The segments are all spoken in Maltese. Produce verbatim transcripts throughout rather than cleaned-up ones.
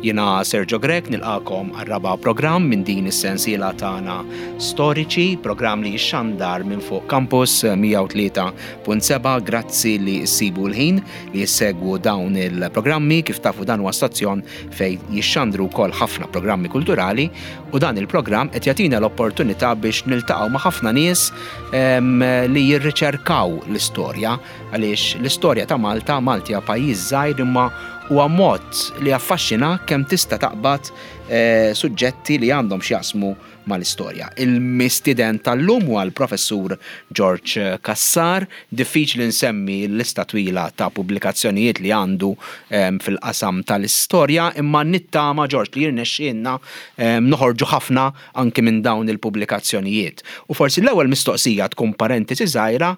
Jiena Sergio Grek nilqakom għar-raba' programm minn din is-sensiela tagħna storiċi, programm li jixxandar minn fuq Campus mija u tlieta punt seba'. Grazzi li ssibu l-ħin li jissegwu dawn il-programmi. Kif tafu dan huwa stazzjon fejn jixxandru wkoll ħafna programmi kulturali u dan il-programm qed jagħtina l-opportunità biex niltaqgħu ma' ħafna nies li jirriċerkaw l-istorja għaliex l-istorja ta' Malta, Malti hija pajjiż żgħir imma huwa mod li affaxxina kemm tista' taqbad eh, suġġetti li għandhom x'jaqsmu mal-istorja. Il-mistident tal-lum huwa l-professur George Cassar. Diffiċli nsemmi l-lista twila ta' pubblikazzjonijiet li għandu um, fil-qasam tal-istorja, imma nittama George li jirnexxielna um, noħorġu ħafna anke minn dawn il-pubblikazzjonijiet. U forsi l-ewwel mistoqsija tkun parentesi żgħira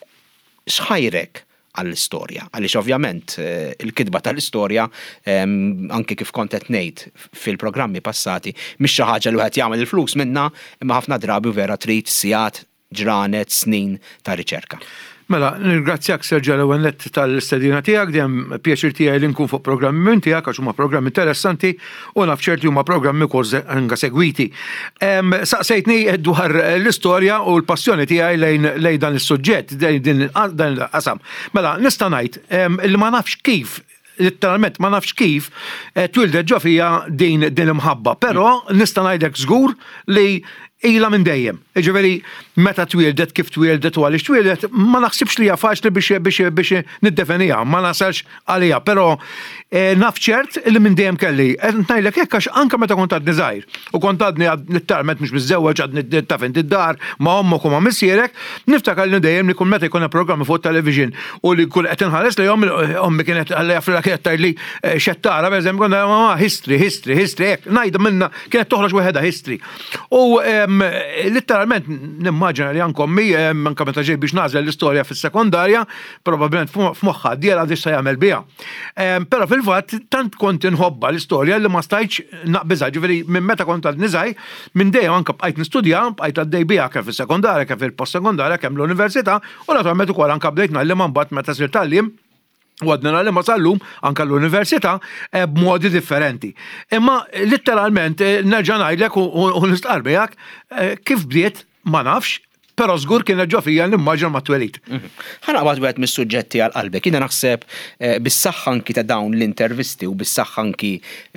x'ħajrek għall-istorja. Għaliex ovvjament il-kidba tal-istorja anke kif kont qed ngħid fil-programmi passati mhix xi ħaġa li wieħed jagħmel il-flus minnha imma ħafna drabi vera trid sigħat, ġranet, snin ta' riċerka. Mela, nirgrazzjak Sergio l-ewwel tal-istedina tiegħek, dejjem pjaċir tiegħi li nkun fuq programmi minn tiegħek għax huma programmi interessanti u naf ċert li huma programmi wkoll anke segwiti. Saqsejtni dwar l-istorja u l-passjoni tiegħi lejn lejn dan is-suġġett, din dan il-qasam. Mela, nista' ngħid li ma nafx kif literalment ma nafx kif twildet ġo fija din din imħabba, però nista' ngħidlek żgur li ilha minn dejjem. Ġifieri meta twildet kif twildet u għaliex twildet ma naħsibx li hija faċli biex biex biex niddefiniha, ma nasalx għaliha, però naf ċert li minn dejjem kelli. Qed ngħidlek hekk għax anke meta kont għadni żgħir u kont għadni literalment mhux biżżewweġ għadni taf inti d-dar ma' ommok u ma' missierek, niftakar li dejjem li kull meta jkun hemm programmi fuq television u li kull qed inħares li ommi kienet għalli għafrila kienet tgħidli xettara pereżempju kont ma history, history, history, hekk ngħidha minnha kienet toħroġ waħedha history. U literalment nimmaġina li anke ommi anke meta ġej biex nażel l-istorja fis-sekondarja, probabbilment f'moħħha dieħla għadix se jagħmel biha. Però fil-fatt tant kont inħobba l-istorja li ma stajtx naqbiżha, ġifieri minn meta kont għad niżgħir minn dejjem anke bqajt nistudja, bqajt għaddej biha kemm fis-sekondarja, kemm fil-postsekondarja, kemm l-università u naturalment ukoll anke bdejt nagħlem mbagħad meta sirt tagħlim u għadna li ma sallum anka l-università b'modi differenti. Imma literalment nerġa' ngħidlek u nistqarbijak kif bdiet ma nafx, però żgur kien ġo fija nimmaġina ma twelid. Ħanaqbad wieħed mis-suġġetti għal qalbek. Jiena naħseb bis-saħħa anki ta' dawn l-intervisti u bis-saħħa anki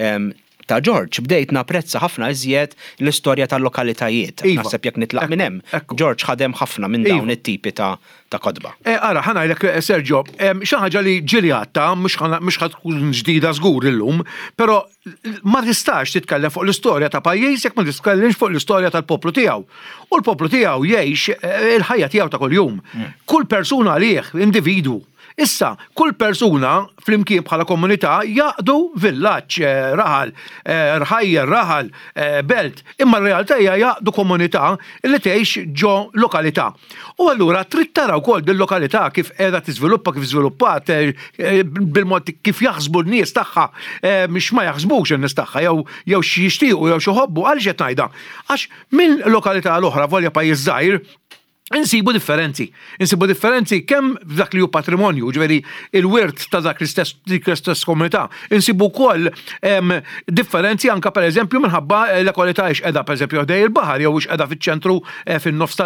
ta' George bdejt napprezza ħafna iżjed l-istorja tal-lokalitajiet. Naħseb jekk nitlaq minn hemm. George ħadem ħafna minn dawn it-tipi ta' ta' kodba. Ara, ħanajlek Sergio, xi ħaġa li ġiljatta mhux ħad tkun ġdida żgur illum, però ma tistax titkellem fuq l-istorja ta' pajjiż jekk ma titkellimx fuq l-istorja tal-poplu tiegħu. U l-poplu tiegħu jgħix il-ħajja tiegħu ta' kuljum. Kull persuna għalih, individu. Issa, kull persuna flimkien bħala komunità jaqdu villaġġ, raħal, rħajjer, raħal, belt, imma r-realtà hija jaqdu komunità li tgħix ġo lokalità. U allura trid tara wkoll din-lokalità kif qiegħda tiżviluppa kif żviluppat bil-mod kif jaħsbu n-nies tagħha mhux ma jaħsbux in-nies tagħha jew jew xi jixtiequ jew xi jħobbu għaliex qed ngħidha. Għax minn lokalità l-oħra volja pajjiż żgħir insibu differenzi. Insibu differenzi kemm f'dak li hu patrimonju, ġifieri il-wirt ta' dak l-istess komunità. Insibu wkoll differenzi anke pereżempju minħabba l-kwalità x qiegħda pereżempju ħdej il-baħar jew x qiegħda fiċ-ċentru fin-nofs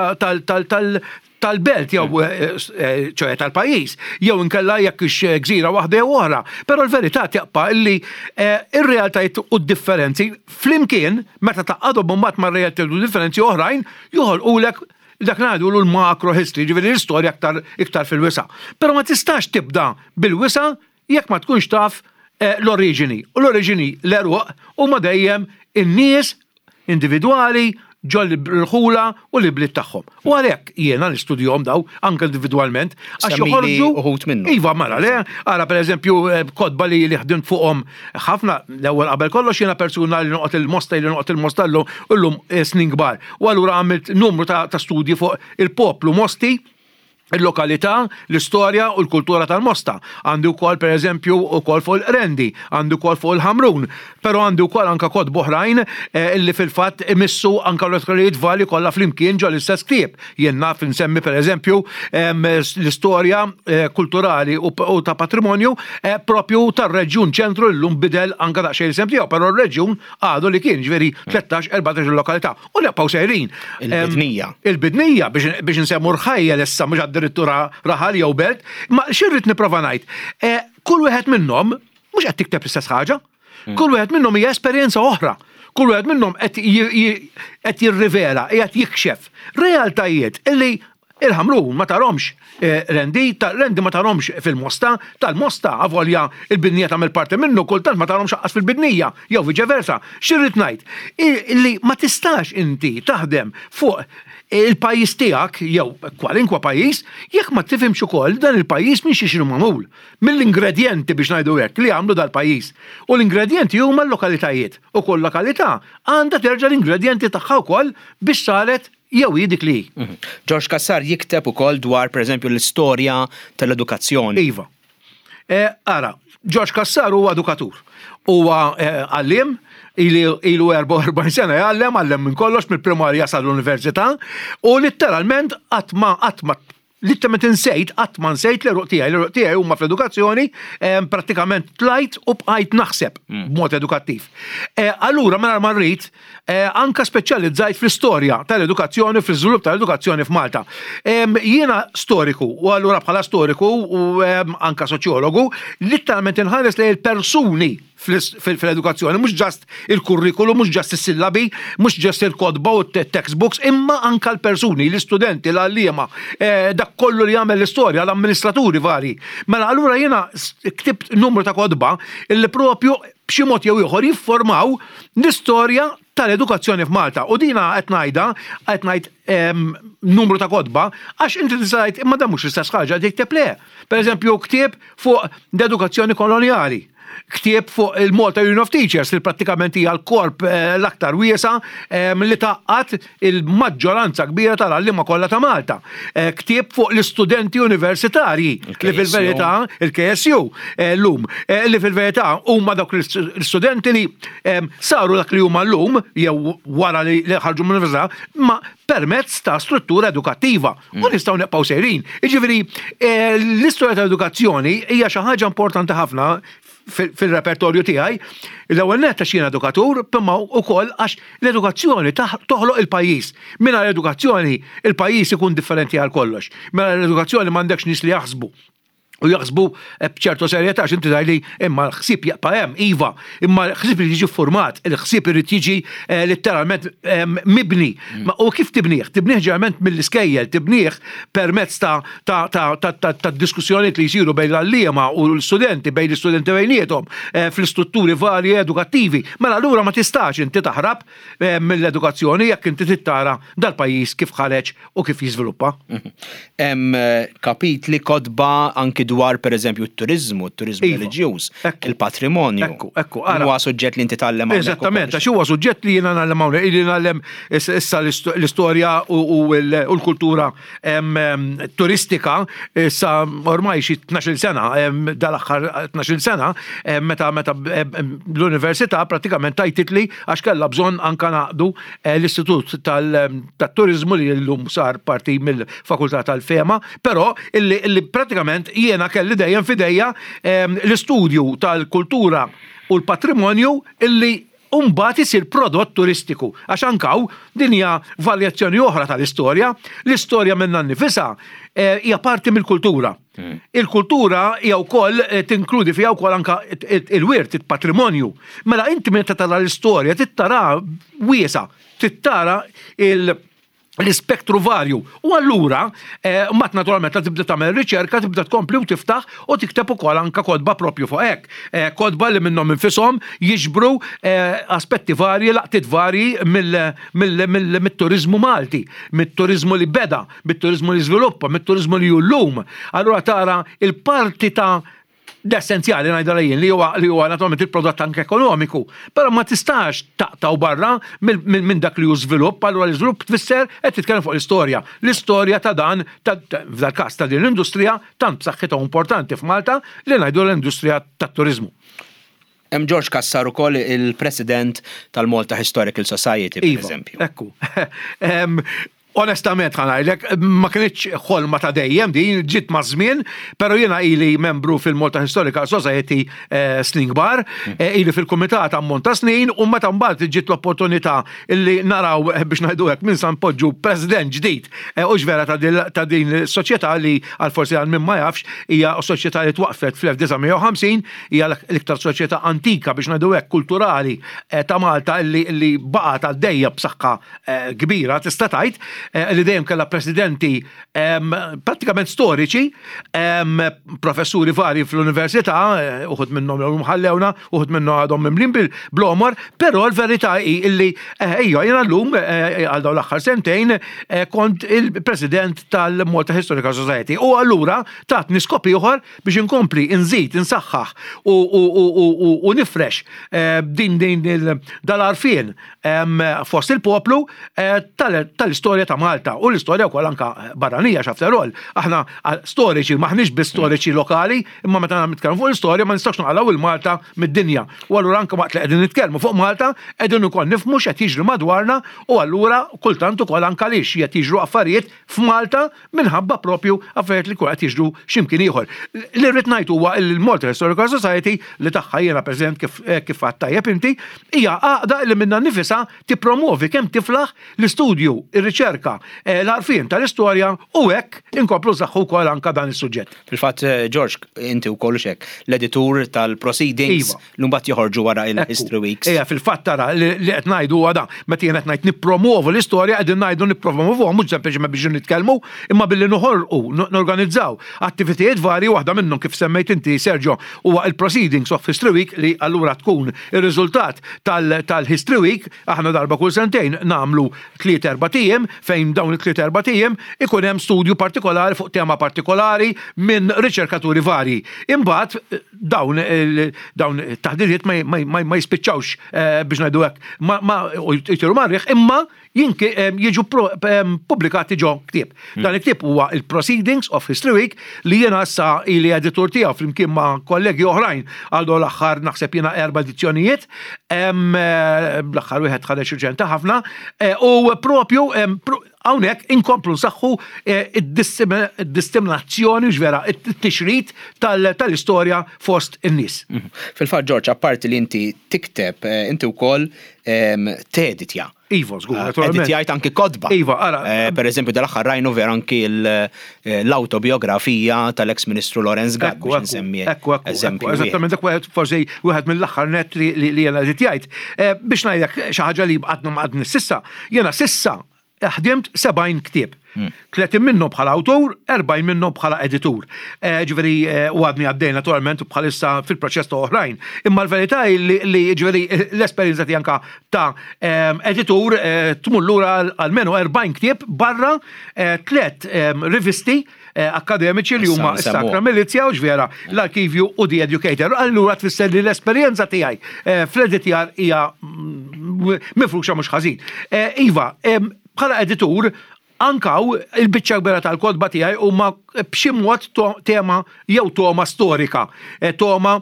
tal-belt jew ċoħe tal-pajjiż, jew inkella jekk ix gżira waħda jew oħra. Però l-verità tjaqpa' illi ir-realtajiet u d-differenzi flimkien meta taqgħodhom mbagħad mar-realtajiet u differenzi oħrajn joħolqulek dak ngħidu l-macro history, ġifieri l-istorja iktar iktar fil-wisa. Però ma tistax tibda bil-wisa jekk ma tkunx taf l-oriġini. U l-oriġini l-eruq huma dejjem in-nies individwali ġol l-ħula u l-bliet tagħhom. U għalhekk jiena nistudjahom daw anke individwalment għax joħorġu uħud minnu. Iva mara le, ara pereżempju kodba li li ħdimt fuqhom ħafna l-ewwel qabel kollox jiena persuna li noqgħod il-mosta li noqgħod il-mosta llum snin kbar. U allura għamilt numru ta' studji fuq il-poplu Mosti il-lokalità, l-istorja u l-kultura tal-Mosta. Għandu wkoll pereżempju wkoll fuq il-Qrendi, għandu wkoll fuq il-Ħamrun, però għandu wkoll anke kotb oħrajn illi fil-fatt imissu anke l-lokalijiet vali kollha flimkien ġol l-istess ktieb. Jien naf insemmi pereżempju l-istorja kulturali u ta' patrimonju propju tar-reġjun ċentru llum bidel anke daqsxejn isem tiegħu, però r-reġjun għadu li kien ġifieri tlettax erbatax il-lokalità. U nibqgħu sejrin. Il-bidnija. Il-bidnija biex insemmu rħajja issa mhux direttura raħal jew belt, ma xirrit niprofa ngħid. Kull wieħed minnhom mhux qed tikteb l-istess ħaġa, kull wieħed minnhom hija esperjenza oħra. Kull wieħed minnhom qed jirrivela, qed jikxef realtajiet illi il-Ħamrun ma taromx rendi, rendi ma taromx fil-Mosta, tal-Mosta avolja il-bidnija tagħmel parti minnu kultant ma taromx aqqas fil-bidnija, jew viċeversa. Xirrid ngħid illi ma tistax inti taħdem fuq il-pajjiż tiegħek jew kwalinkwa pajjiż jekk ma tifhimx ukoll dan il-pajjiż minn xi xinu magħmul mill-ingredjenti biex ngħidu hekk li għamlu dal-pajjiż. U l-ingredjenti huma l-lokalitajiet. U kull lokalità għandha terġa' l-ingredjenti tagħha wkoll biex saret jew jidik li. George Cassar jikteb ukoll dwar pereżempju l-istorja tal-edukazzjoni. Iva. Ara, George Cassar huwa edukatur. Huwa għalliem ilu erba' u erbgħin sena jgħallem, għallem minn kollox mill-primarja sal-università u letteralment qatt ma Littement insejt, qatt ma nsejt l-eruq tiegħi, l-eruq tiegħi huma fl-edukazzjoni prattikament tlajt u bqajt naħseb b'mod edukattiv. Allura mara marrit anka speċjalizzajt fl-istorja tal-edukazzjoni fl-iżvilupp tal-edukazzjoni f'Malta. Jiena storiku u allura bħala storiku u anka soċjologu litteralment inħares lejn il-persuni fil-edukazzjoni, mhux ġast il-kurrikulum, mhux ġast is-sillabi, mhux ġast il-kodba u t-textbooks, imma anka l-persuni, l-istudenti, l-għalliema, dak kollu li jagħmel l-istorja, l-amministraturi vari. Mela allura jiena ktibt numru ta' kodba illi propju b'xi mod jew ieħor jiffurmaw l-istorja tal-edukazzjoni f'Malta. U dina qed ngħidha, qed ngħid numru ta' kodba għax inti tisajt imma dan mhux l-istess ħaġa tikteb le. Pereżempju ktieb fuq l-edukazzjoni koloniali. Ktieb fuq il-Malta Union of Teachers li prattikament hija l-korp l-aktar wiesa li taqqat il-maġġoranza kbira tal-għalliema kollha ta' Malta. Ktieb fuq l-istudenti universitarji li fil-verità il-K S U llum li fil-verità huma dawk l-istudenti li saru dak li huma llum jew wara li ħarġu mill-università ma permezz ta' struttura edukattiva. U nistgħu nebqgħu sejrin. Jiġifieri l-istorja tal-edukazzjoni hija xi ħaġa importanti ħafna fil-repertorju tiegħi. L-ewwel nett għax jien edukatur, imma wkoll għax l-edukazzjoni toħloq il-pajjiż. Mingħajr l-edukazzjoni il-pajjiż ikun differenti għal kollox. Mingħajr l-edukazzjoni m'għandekx nies li jaħsbu. U jaħsbu b'ċertu serjetà x'inti tgħidli imma l-ħsieb jaqpa' hemm iva, imma l-ħsieb irid jiġi format, il-ħsieb irid jiġi letteralment mibni. U kif tibnieh? Tibnieh ġeneralment mill-iskejjel, tibnieh permezz ta' diskussjonijiet li jsiru bejn l-għalliema u l-studenti, bejn l-istudenti bejniethom fl-istrutturi varji edukattivi. Mela allura ma tistax inti taħrab mill-edukazzjoni jekk inti tittara dal-pajjiż kif ħareġ u kif jiżviluppa. Hemm kapitli kodba anki dwar pereżempju t-turizmu, t-turizmu reliġjuż, il-patrimonju. Ekku, ekku, ara. Huwa suġġett li inti tgħallem hawnhekk. Eżattament, għax huwa suġġett li jiena nagħlem hawnhekk, li nagħlem issa l-istorja u l-kultura turistika issa ormai xi tnax-il sena, dal-aħħar tnax-il sena, meta meta l-università prattikament tajtitli għax kellha bżonn anke naqdu l-Istitut tat-Turiżmu li llum sar parti mill-Fakultà tal-Fema, però illi prattikament jiena kelli dejjem fidejja l-istudju tal-kultura u l-patrimonju illi mbagħad isir prodott turistiku. Għax ankaw din hija varjazzjoni oħra tal-istorja, l-istorja minnha nnifisha hija parti mill-kultura. Il-kultura hija wkoll tinkludi fiha wkoll anke il-wirt, il-patrimonju. Mela inti meta tara l-istorja tittara wiesa, tittara il- l-ispektru varju. U allura, mat naturalment tibda tagħmel riċerka, tibda tkompli u tiftaħ u tikteb ukoll anke kodba propju fuq hekk. Kodba li minnhom infisom jiġbru aspetti varji, laqtiet varji mit-turiżmu Malti, mit-turiżmu li beda, mit-turiżmu li żviluppa, mit-turiżmu li llum. Allura tara il-parti ta' d-essenzjali ngħidha jien li huwa li huwa naturalment il-prodott anke ekonomiku, però ma tistax taqtaw barra minn dak li hu żvilupp, allura l-iżvilupp tfisser qed titkellem fuq l-istorja. L-istorja ta' dan f'dal każ ta' din l-industrija tant b'saħħitha importanti f'Malta li ngħidu l-industrija tat-turiżmu. Hemm George Kassar ukoll il-President tal-Malta Historical Society, pereżempju. Ekku. Onestament ħanajlek, ma kienx ħolma ta' dejjem din ġiet ma' żmien, però jiena ili membru fil-Malta Historical Society snin kbar, ili fil-kumitat ammont ta' snin u meta mbagħad ġiet l-opportunità illi naraw biex ngħidu hekk min sa npoġġu president ġdid u x'vera ta' din is-soċjetà li għal forsi għal min ma jafx hija soċjetà li twaqfet fl-elf ħamsin, hija l-iktar soċjetà antika biex ngħidu hekk kulturali ta' Malta li baqgħet għaddejja b'saħħa kbira tista' tgħid. Li dejjem kellha presidenti prattikament storiċi, professuri vari fl-università, uħud minnhom ħallewna, uħud minnhom għadhom mimlin bil-blomor, però l-verità hi illi ejja jiena llum għal dawn l-aħħar sentejn kont il-President tal-Malta Historical Society. U allura tatni skop ieħor biex inkompli nżid insaħħaħ u nifresh din din dal-għarfien fost il-poplu tal-istorja ta' Malta u l-istorja wkoll anke barranija x'afterol. Aħna storiċi maħniex biss storiċi lokali, imma meta nitkellmu fuq l-istorja ma nistax naqgħu il-Malta mid-dinja. U allura anke waqt li qegħdin nitkellmu fuq Malta qegħdin ukoll nifhmu x'qed jiġri madwarna u allura kultant ukoll anke għaliex qed jiġru affarijiet f'Malta minħabba propju affarijiet li qed jiġru x'imkien ieħor. Li rrid ngħid huwa l-Malta Historical Society li tagħha jiena President kif kif qatt tajjeb inti hija għaqda li minnha nnifisha tippromovi kemm tiflaħ l-istudju, ir-riċerka, l-għarfien tal-istorja u hekk inkomplu saħħu wkoll anke dan is-suġġett. Fil-fatt, George, inti wkoll hekk l-editur tal-proceedings li mbagħad joħorġu wara il-History Weeks. Ejja, fil-fatt tara li qed ngħidu huwa dan, meta jien qed ngħid nippromovu l-istorja qegħdin ngħidu nippromovuha mhux sempliċement biex nitkellmu, imma billi noħolqu norganizzaw attivitajiet varji waħda minnhom kif semmejt inti Sergio huwa il-Proceedings of History Week li allura tkun ir-riżultat tal-History Week aħna darba kull sentejn nagħmlu tliet erba' tiem fejn dawn it-tliet erba' tiem ikun hemm studju partikolari fuq tema partikolari minn riċerkaturi varji. Imbagħad dawn dawn taħdidiet ma jispiċċawx biex ngħidu hekk ma jtiru marriħ imma jinki jiġu pubblikati ġo ktieb. Dan il-ktieb huwa il-Proceedings of History Week li jiena issa ili editur tiegħu flimkien ma' kollegi oħrajn għaldu l-aħħar naħseb jiena erba' edizzjonijiet, l-aħħar wieħed ħareġ urġenti ħafna u propju hawnhekk inkomplu nsaħħu id-disseminazzjoni ġvera it-tixrid tal-istorja fost in-nies. Fil-fatt George, apparti li inti tikteb, inti wkoll teditja. Iva, żgur, naturalment. Editjajt anki kodba. Iva, ara. Per eżempju, dal-aħħar rajnu ver anki l-autobiografija tal-ex Ministru Lorenz Gatt biex nsemmi eżempju. Eżattament dak forsi wieħed mill-aħħar net li jiena editjajt. Biex ngħidlek xi ħaġa li bqgħodna maqadni sissa, jiena sissa ħdimt sebgħin ktieb. Tletin minnhom bħala awtur, erbgħin minnhom bħala editur. Ġifieri u għadni għaddej naturalment bħalissa fil-proċess ta' oħrajn. Imma l-verità li ġifieri l-esperjenza tiegħi ta' editur tmur lura almenu erbgħin ktieb barra tliet rivisti akademiċi li huma s-Sakra Milizja u ġvera l-Arkivju u The Educator. Allura tfisser li l-esperjenza tiegħi fl-editjar hija mifruxa mhux ħażin. Iva, bħala editur ankaw il-biċċa kbira tal-kodba tiegħi huma b'xi mod tema jew toma storika, toma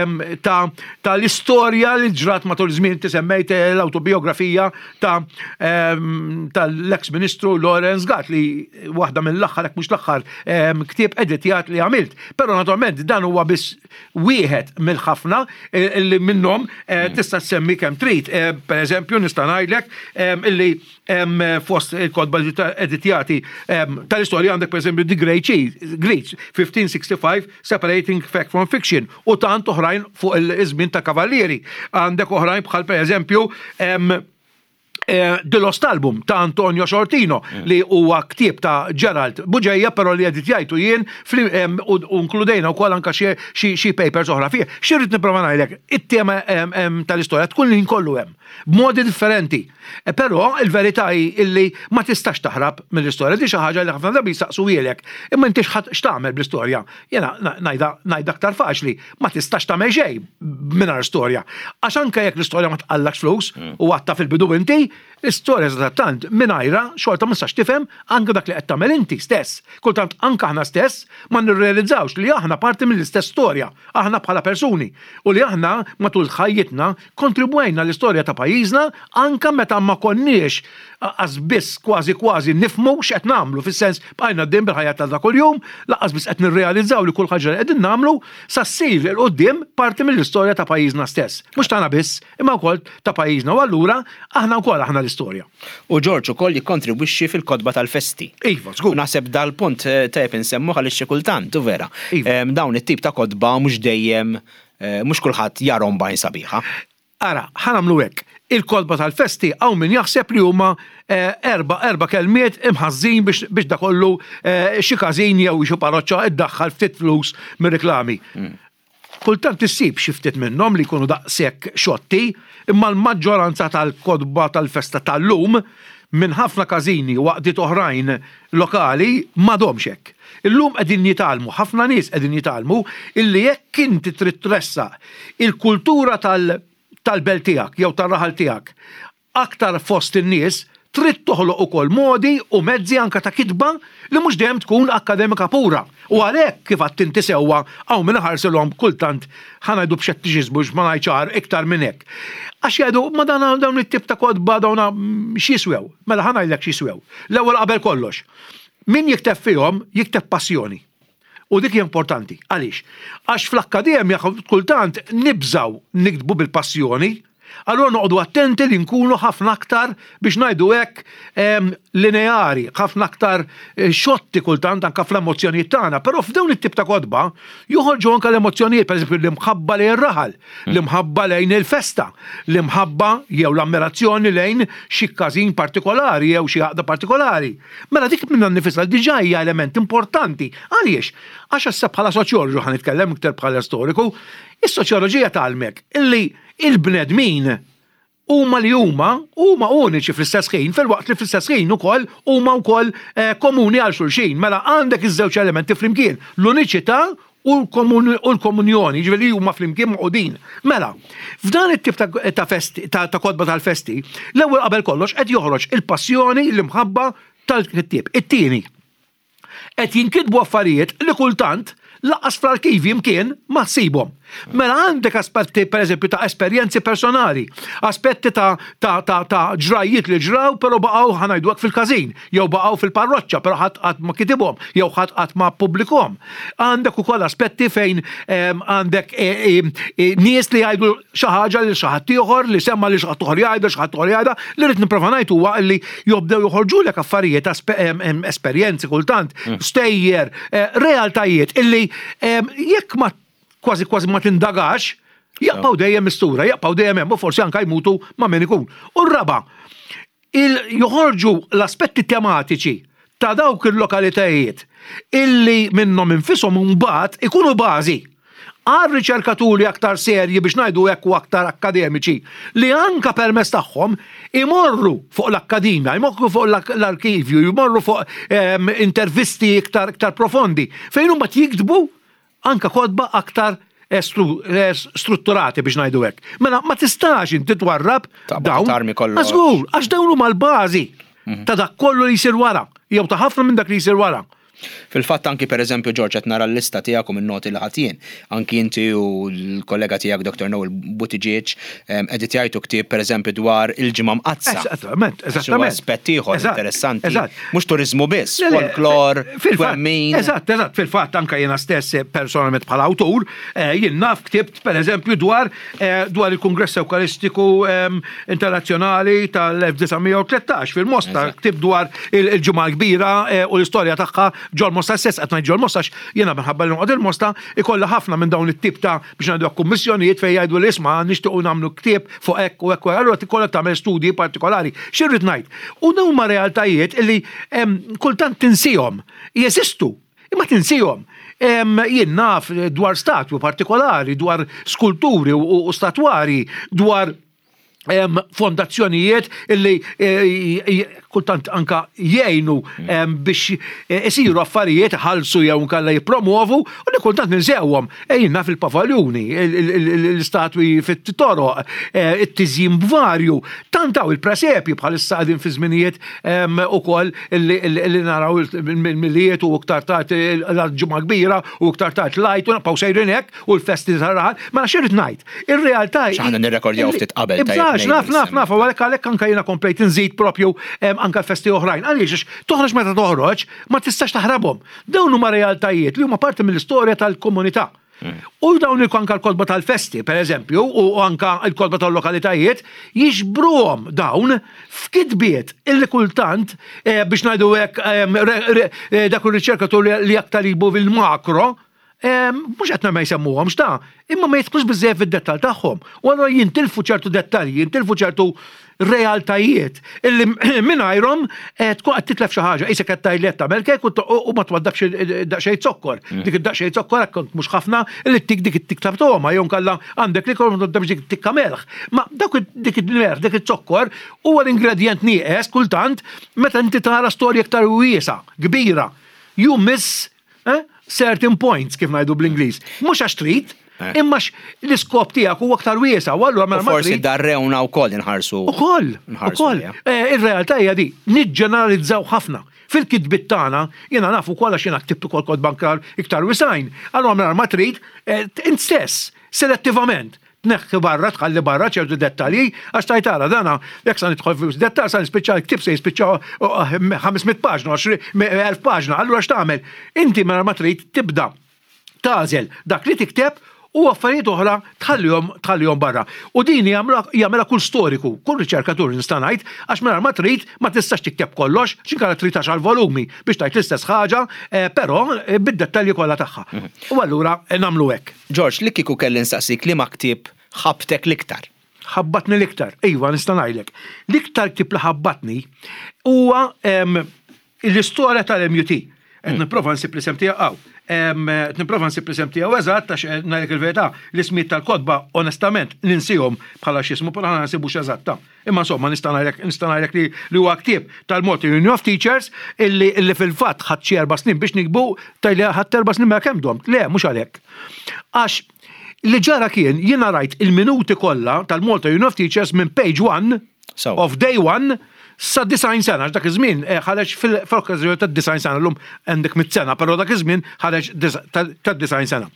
tal-istorja li ġrat matul żmien tisemmejt l-autobiografija tal-ex Ministru Lorenz Gatt li waħda mill-aħħar hekk mhux l-aħħar ktieb editjat li għamilt. Però naturalment dan huwa biss wieħed mill-ħafna li minnhom tista' tsemmi kemm trid. Pereżempju nista' ngħidlek illi fost il-kodba editjati tal-istorja għandek pereżempju The Great Greeks, fifteen sixty-five, Separating Fact from Fiction, u tant oħrajn fuq il-żmien ta' kavallieri. Għandek oħrajn bħal pereżempju The Lost Album ta' Antonio Shortino li huwa ktieb ta' Gerald Buġejja, però li qed jgħidu jien u nkludejna wkoll anke xi papers oħra fih. Xirrid nipprova ngħidlek, it-tema tal-istorja tkun li nkollu hemm b'modi differenti. Però il-verità illi ma tistax taħrab mill-istorja, di xi ħaġa li ħafna drabi jistaqsu ilek, imma intix x'tagħmel bl-istorja. Jiena ngħidha aktar faċli, ma tistax tagħmel xejn mingħajr storja. Għax anke jekk l-istorja ma tqallakx flus u għatta fil-bidu inti, l-istorja eżattant mingħajra xorta ma tistax tifhem anke dak li qed tagħmel inti stess. Kultant anke aħna stess ma nirrealizzawx li aħna parti mill-istess storja, aħna bħala persuni, u li aħna matul ħajjitna kontribwejna l-istorja ta' pajjiżna anke meta ma konniex għazbis kważi kważi nifmu x'qed nagħmlu fis-sens bqajna d-dim bil-ħajja ta' kuljum, laqqas biss qed nirrealizzaw li kull ħaġa li qegħdin nagħmlu sa ssir il qudiem parti mill-istorja ta' pajjiżna stess. Mhux tagħna biss, imma wkoll ta' pajjiżna u allura aħna wkoll aħna l-istorja. U George ukoll jikkontribwixxi fil-kodba tal-festi. Iva, żgur. Naħseb dal-punt tajb insemmuh għaliex xi kultant, u vera. Dawn it-tip ta' kodba mhux dejjem mhux kulħadd jarhom bajn sabiħa. Ara, ħanamlu hekk. Il-kodba tal-festi għaw min jaħseb li huma erba' erba' kelmiet imħażin biex da kollu xi każin jew xi paroċċa iddaħħal ftit flus mir-reklami. Kultant issib xi ftit minnhom li jkunu daqshekk xotti, imma l-maġġoranza tal-kodba tal-festa tal-lum minn ħafna każini u waqdiet oħrajn lokali m'għadhomx hekk. Illum qegħdin jitalmu, ħafna nies qegħdin jitalmu illi jekk inti trid tressaq il-kultura tal- tal-belt tiegħek jew tar-raħal tiegħek aktar fost in-nies trid toħloq ukoll modi u mezzi anke ta' kitba li mhux dejjem tkun akademika pura. U għalhekk kif qatt inti sewwa hawn min ħarsilhom kultant ħanajdu b'xettiċiżmu biex ma ngħidx iktar minn hekk. Għax jgħidu ma dan dawn it-tip ta' kodba dawn x'jiswew. Mela ħanajdlek x'jiswew. L-ewwel qabel kollox. Min jikteb fihom jikteb passjoni. U dik hija importanti. Għaliex? Għax fl-akkademja kultant nibżaw nikdbu bil-passjoni, allura noqogħdu attenti li nkunu ħafna aktar biex ngħidu hekk lineari, ħafna aktar xotti kultant anke fl-emozzjonijiet tagħna, però f'dawn it-tip ta' kodba joħorġu anke l-emozzjonijiet, pereżempju li mħabba lejn ir-raħal, li mħabba lejn il-festa, li mħabba jew l-ammirazzjoni lejn xi każin partikolari jew xi għaqda partikolari. Mela dik minn nifisha diġà hija element importanti. Għaliex? Għax issa bħala soċjoloġu ħanitkellem iktar bħala storiku, is-soċjoloġija tgħalmek illi il-bnedmin huma li huma huma uniċi fl-istess ħin fil-waqt li fl-istess ħin ukoll huma wkoll komuni għal xulxin. Mela għandek iż-żewġ elementi flimkien, l-uniċità u l-komunjoni, ġifieri huma flimkien moqudin. Mela, f'dan it-tip ta' festi ta' kodba tal-festi, l-ewwel qabel kollox qed joħroġ il-passjoni l-imħabba tal-kittieb. It-tieni qed jinkitbu affarijiet li kultant laqqas fl-arkivi imkien ma ssibhom. Mela għandek aspetti pereżempju ta' esperjenzi personali, aspetti ta' ta' ta' ta' ġrajiet li ġraw però baqgħu ħanajdu hekk fil-każin, jew baqgħu fil-parroċċa però ħadd qatt ma kitibhom, jew ħadd qatt ma pubblikhom. Għandek ukoll aspetti fejn għandek nies li jgħidu xi ħaġa lil xi ħadd ieħor li semma li xi ħadd ieħor jgħidha, xi ħadd ieħor jgħidha, li rid nipprova ngħid huwa li jobdew joħorġulek affarijiet esperjenzi kultant, stejjer, realtajiet illi jekk ma kważi kważi ma tindagax, jaqpaw dejjem mistura, jaqpaw dejjem hemm u forsi anke jmutu ma' min ikun. U r-raba' joħorġu l-aspetti tematiċi ta' dawk il-lokalitajiet illi minnhom infishom mbagħad ikunu bażi għal riċerkaturi aktar serji biex ngħidu hekk u aktar akademiċi li anke permezz tagħhom imorru fuq l-akkademja, imorru fuq l-arkivju, imorru fuq intervisti iktar iktar profondi fejn huma jiktbu anka kodba aktar strutturati biex ngħidu hekk. Mela ma tistax inti twarrab dawn. Għażgur, għax dawn huma l-bażi ta' dak kollu li jsir wara, jew ta' ħafna minn dak li jsir wara. Fil-fatt anki pereżempju George qed nara l-lista tiegħek u min-noti li ħadd jien. Anki inti u l-kollega tiegħek doktor Noel Buttigieg qegħdin jgħidu ktieb pereżempju dwar il-ġimgħa mqazza. Eżattament, eżattament. Aspett ieħor interessanti. Mhux turiżmu biss, folklor, twemmin. Eżatt, eżatt, fil-fatt anke jiena stess personalment bħala awtur, jien naf ktibt pereżempju dwar dwar il-Kungress Ewkaristiku Internazzjonali tal-elf tisa tlettax fil-Mostar, ktibt dwar il-ġimgħa kbira u l-istorja tagħha ġol-mosta stess, qed ngħid ġol-mosta jiena minħabba li noqgħod il-mosta ikollha ħafna minn dawn it-tip ta' biex ngħidu kummissjonijiet fejn jgħidu l isma' nixtiequ nagħmlu ktieb fuq hekk u hekk, allura tikollha tagħmel studji partikolari. X'irrid ngħid? U dawn huma realtajiet illi kultant tinsihom, jeżistu, imma tinsihom. Jien naf dwar statwu partikolari, dwar skulturi u statwari, dwar fondazzjonijiet illi kultant anka jgħinu biex isiru affarijiet ħalsu jew nkalla jippromovu u li kultant ninsewhom ejna fil-pavaluni, l-istatwi fit-toroq, it-tiżjim b'varju, tantaw il-presepji bħalissa qegħdin fi żminijiet ukoll li naraw il-miliet u iktar tard l-ġimgħa kbira u iktar tard lajt u naqgħu sejrin hekk u l-festi tar-raħal, ma x'irid ngħid. Ir-realtà x'aħna nirrekordjaw ftit qabel naf, naf, naf, u għalek għalek anka jena komplejt nżid propju anka l-festi oħrajn. Għaliex, toħroġ meta toħroġ, ma tistax taħrabhom. Dawn huma realtajiet li huma parti mill-istorja tal-komunità. U dawn anka l-kodba tal-festi, per eżempju, u anka l-kodba tal-lokalitajiet, jiġbruhom dawn f'kitbiet illi kultant biex ngħidu hekk dak ir-riċerkatur li aktar jibu fil-makro, mux għetna ma jisemmuhom xta, imma ma jitqux bizzef fil-dettal tagħhom. U għallu jintilfu ċertu dettalji, jintilfu ċertu realtajiet, illi minnajrom tkun għed titlef xaħġa, jisek għed tajlet ta' melkek u ma twaddakx daqxej zokkor. Dik id-daqxej zokkor għakkont mux ħafna illi tik dik it-tik ta' toma, jon kalla għandek li kol ma twaddakx dik it-tikka melħ. Ma dik id-mer, dik it-zokkor u għal-ingredient nieqes kultant meta inti tara storja aktar wiesa, kbira. You miss certain points, kif ngħidu bl-Ingliż. Mhux għax trid, imma l-iskop tiegħek huwa aktar wiesa' u allura mela ma forsi darrewna wkoll inħarsu. Ukoll, ukoll. Ir-realtà hija di, niġġeneralizzaw ħafna. Fil-kitbit tagħna jiena nafu wkoll għax jiena ktibt ukoll kod bankar iktar wisajn. Allura mela ma trid int stess, selettivament. Tneħħi barra, tħalli barra ċertu dettalji, għax tajtara dana, jekk sa nidħol fi dettal sa nispiċċa ktib se jispiċċa ħamsmit paġna, elf paġna, allura x'tagħmel? Inti mara ma trid tibda tażel dak li tikteb u affarijiet oħra tħallihom tħallihom barra. U din jagħmilha kull storiku, kull riċerkatur nista' ngħid, għax mara ma trid ma tistax tikteb kollox, x'inkara trid għaxar volumi biex tgħid l-istess ħaġa, però bid-dettalji kollha tagħha. U allura nagħmlu hekk. George, li kieku kelli nsaqsik li ma ktieb ħabtek l-iktar. Ħabbatni l-iktar, iva nista' ngħidlek. L-iktar ktieb li ħabbatni huwa l-istorja tal-M U T. Qed nipprova nsib l-isem tiegħu. Qed nipprova nsib l-isem tiegħu eżatt għax ngħidlek il-verità l-ismijiet tal-kotba onestament ninsihom bħala x'ismu bħala ma nsibux eżatta. Imma insomma nista' ngħidlek li huwa ktieb tal-Malta Union of Teachers illi fil-fatt ħadd xi erba' snin biex nikbu tajli ħadd erba' snin ma kemm domt. Le, mhux għalhekk. Għax li ġara kien jiena rajt il-minuti kollha tal-Malta Union of Teachers minn page one of day one sa design sena, dak iż-żmien ħareġ fil-okkażjoni tad-design sena llum għandek mit sena, però dak iż-żmien ħareġ tad-design sena.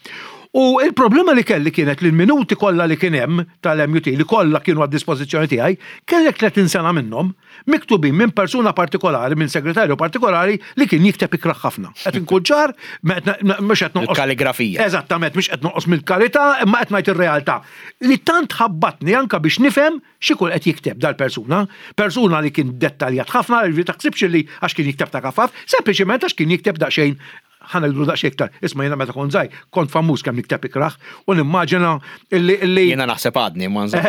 U il-problema li kelli kienet li l-minuti kollha li kien hemm tal-M U T li kollha kienu għad-dispożizzjoni tiegħi, kellek tletin sena minnhom miktubin minn persuna partikolari, minn segretarju partikolari li kien jikteb ikraħ ħafna. Qed inkun ċar, mhux qed noqos. Kalligrafija. Eżattament, mhux qed noqos mill-karità, imma qed ngħid ir-realtà. Li tant ħabbatni anke biex nifhem x'ikun qed jikteb dal-persuna, persuna li kien dettaljat ħafna, li taħsibx li għax kien jikteb ta' kafaf, sempliċement għax kien jikteb daqsxejn ħana l-għu daqxie iktar. Isma jena meta kon zaħi, kont famuż kemm nikteb ikraħ, u nimmaġina illi. Jena naħseb għadni, manża.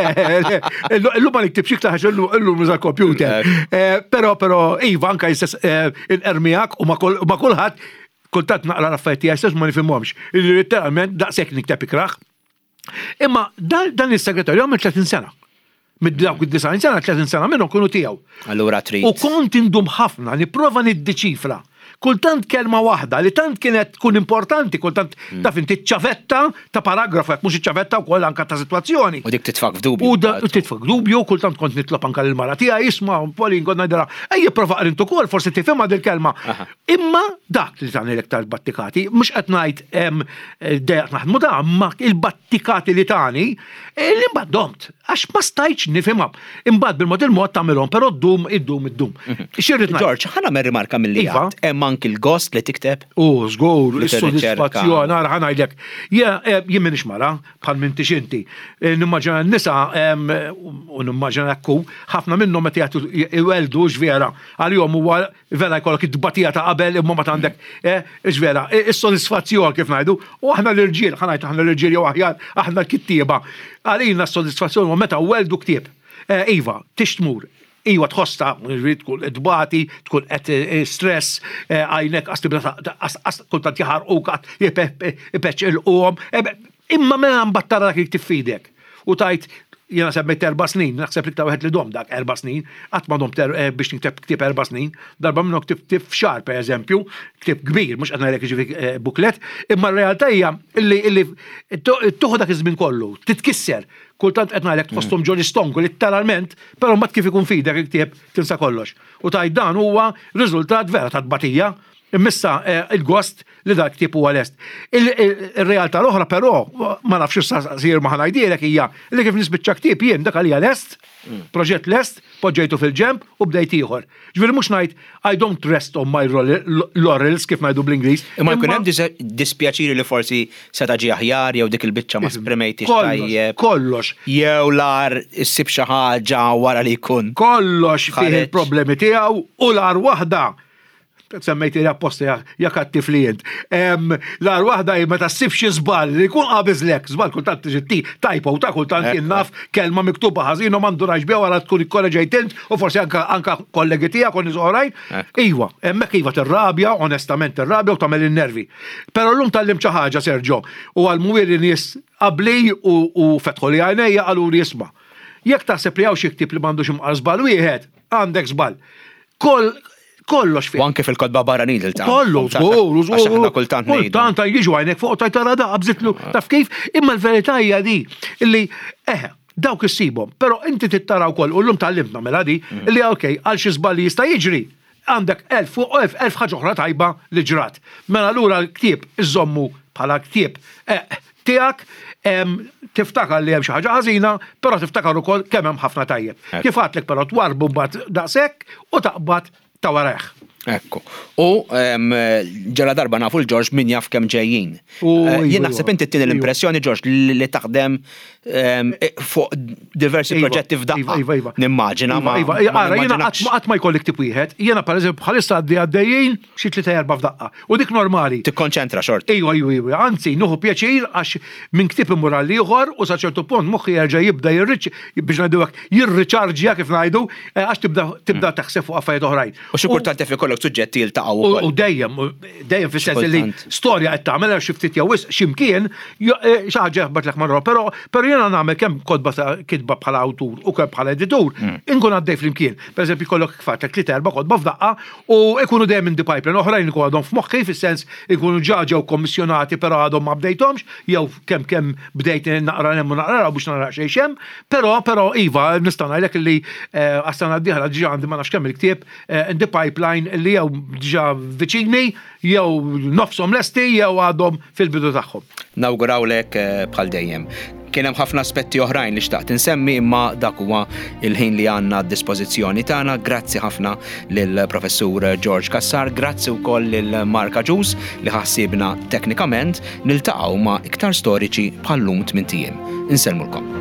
Illu ma niktibx iktar ħax illu muża kompjuter. Pero, pero, iva, anka jistess il-ermijak u ma kullħat, kultat naqra raffetti jistess ma nifimomx. Literalment, daqsek nikteb ikraħ. Imma dan il-segretarju għamil tletin sena. Mid-dawk id-design sena, tletin sena minnhom kienu tiegħu. Allura trid. U kont indum ħafna, nipprova niddeċifra. Kultant kelma waħda li tant kienet tkun importanti, kultant taf inti ċavetta ta' paragrafu, mhux iċċavetta wkoll anke ta' sitwazzjoni. U dik titfak f'dubju. U titfak f'dubju, kultant kont nitlob anke lill-mara tiegħi jisma' Pauline kont ngħidilha ejja prova qrint ukoll forsi tifhimha din kelma. Imma dak li tani l-iktar battikati, mhux qed ngħid dejjaq naħdmu da, imma il-battikati li tani li mbagħad domt għax ma stajtx nifhimha. Imbagħad bil-mod il-mod tagħmilhom, però ddum iddum iddum. Xirrid George, ħana mer rimarka milli hemm hemm anki l-gost li tikteb? U żgur, is-sodisfazzjon ara ħanajdlek. Jien m'iniex mara bħal m'intix inti. Nimmaġina n-nisa u nimmaġina hekk ħafna minnhom meta jagħtu iweldu x'vera għalihom huwa vera jkollok id-dbatija ta' qabel imma ma għandek x'vera is-sodisfazzjon kif ngħidu u aħna l-irġiel ħanajt aħna l-irġiel jew aħjar aħna l-kittieba. Għalina s-sodisfazzjon huwa meta weldu ktieb. Iva, tix tmur. Iwa tħosta, tkun edbati, tkun qed stress, għajnek għas kultant jaħar u kat jipeċ il-qom. Imma mela mbattara dak jiktib fidek. U tajt, jena semmejt erba snin, naħseb li ktaw li dom dak erba snin, għatma dom biex niktib ktib erba snin, darba minnu ktib ktib fxar, per eżempju, ktib kbir, mux għadna rek ġivik buklet, imma r-realtà hija illi tuħu dak iż-żmien kollu, titkisser, kultant qed ngħidlek tfosthom Johnny Stone, literalment, però mat kif ikun fidek il-ktieb tinsa kollox. U tajt dan huwa riżultat vera ta' tbatija, immissa il-gost li dak ktieb huwa lest. Ir-realtà l-oħra però ma nafx issa sir ma ħanajdilek hija li kif nispiċċa ktieb jien dak għalija lest, proġett lest, poġġejtu fil-ġemp u bdejt ieħor. Ġifieri mhux ngħid I don't rest on my laurels kif ngħidu bl-Ingliż. Imma jkun hemm dispjaċiri li forsi seta' ġie aħjar jew dik il-biċċa ma spremejtix tajjeb. Kollox. Jew lar issib xi ħaġa wara li jkun. Kollox fih il-problemi tiegħu u lar waħda. Semmejti li apposta jak għattiflijent. L-għar wahda meta ssibx żball li jkun qabiżlek, żball kultant tiġi tajpa u ta' kultant jien naf kelma miktuba ħażin u m'għandu raġbija wara tkun ikkoreġejt int u forsi anke kollegi tiegħek u nies oħrajn. Iva, hemmhekk iva tirrabja, onestament tirrabja u tagħmel in-nervi. Però llum tallim xi ħaġa Sergio u għall-mwieri nies qabli u fetħu li għajnejja qalu li jisma'. Jekk taħseb li hawn xi ktieb li m'għandux imqar żball wieħed, għandek żball. Koll kollox fi. U anke fil-kodba barranin il-ta' Kollu, żgur, żgur. Aħna kultant ngħidu. Kultant jiġu għajnek fuq tajt tara da qabżitlu taf kif, imma l-verità hija di illi eh dawk issibhom, però inti tittara wkoll u llum tallimna mela di illi okej għal xi żball jista' jiġri. Għandek elf fuq elf elf ħaġa oħra tajba li ġrat. Mela allura l-ktieb iżommu bħala ktieb tiegħek tiftakar li hemm xi ħaġa ħażina, però tiftakar ukoll kemm hemm ħafna tajjeb. Kif għadlek però twarbu mbagħad daqshekk u taqbad ta' waraħ. Ekku. U ġara darba nafu l-Ġorġ min jaf kemm ġejjin. Jien naħseb inti tieni l-impressjoni Ġorġ li taħdem fuq diversi proġetti f'daqqa. Nimmaġina ma. Ara jiena qatt ma jkollok tip wieħed, jiena pereżempju bħalissa għaddi għaddejjin xi tlieta erba' f'daqqa. U dik normali. Tikkonċentra xort. Ejwa, ejwa, anzi nuħu pjaċir għax minn ktieb imur għal ieħor u sa ċertu punt moħħi jerġa' jibda jirriċ biex ngħiduhekk jirriċarġja kif ngħidu għax tibda taħseb fuq affarijiet oħrajn. U xi kultant tef ikollok suġġetti jiltaqgħu wkoll. U dejjem, dejjem fis-sens li storja qed tagħmel xi ftit jew x'imkien xi ħaġa jaħbatlek marra, però però jiena nagħmel kemm kodba kitba bħala awtur u kemm bħala editur, inkun għaddej flimkien. Pereżempju jkollok fatlek tliet erba' kodba f'daqqa u ikunu dejjem in the pipeline oħrajn ikunu għadhom f'moħħi fis-sens ikunu ġa ġew kommissjonati però għadhom ma bdejthomx jew kemm kemm bdejt naqra hemm u naqra biex nara xejn xem, però però iva nista' ngħidlek li għas-sena d-dieħla ġi għandi ma nafx kemm il-ktieb in the pipeline li jew ġa viċini jew nofshom lesti jew għadhom fil-bidu tagħhom. Nawgurawlek bħal dejjem. Kien hemm ħafna aspetti oħrajn li xtaqt insemmi imma dak huwa il-ħin li għandna d-dispożizzjoni tagħna. Grazzi ħafna lil professur George Cassar, grazzi wkoll lil Marka Ġus li ħassibna teknikament niltaqgħu ma' iktar storiċi bħal lum tmien tiem. Insellmulkom.